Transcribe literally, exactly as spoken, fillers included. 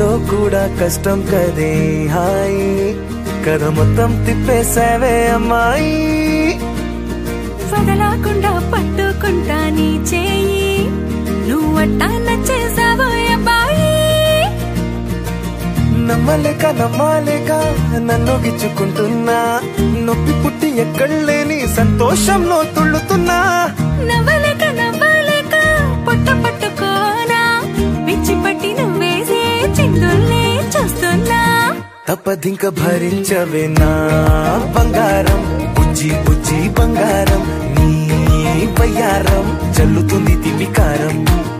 కష్టంలో కూడా కష్టం కదే హాయి కథ మొత్తం తిప్పేసావే అమ్మాయి వదలకుండా పట్టుకుంటా నీ చేయి నువ్వట్టా నచ్చేసావో అబ్బాయి నమ్మలేక నమ్మాలేక నన్ను గిచ్చుకుంటున్నా నొప్పి పుట్టి ఎక్కడలేని సంతోషంలో తుళ్ళుతున్నా నవ్వలేక నవ్వలేక పొట్ట పట్టుకోనా పిచ్చి పట్టి నువ్వేసే చిందుల్ని చూస్తున్నా తప్పదింక భరించవే నా బంగారం బుజ్జి బుజ్జి బంగారం నీ బయ్యారం చల్లుతుంది తిమికారం